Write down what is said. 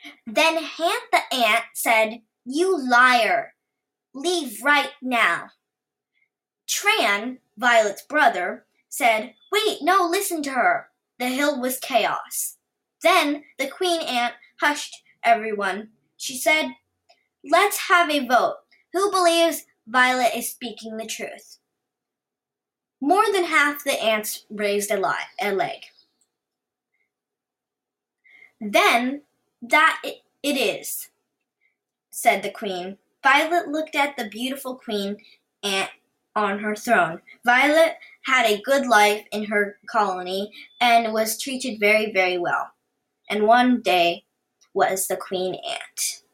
Then Hant the ant said, "You liar! Leave right now." Tran, Violet's brother, said, "Wait, no, listen to her." The hill was chaos. Then the queen ant hushed everyone. She said, "Let's have a vote. Who believes Violet is speaking the truth?" More than half the ants raised a leg. "Then that it is," said the queen. Violet looked at the beautiful queen ant on her throne. Violet had a good life in her colony and was treated very, very well. And one day was the queen ant.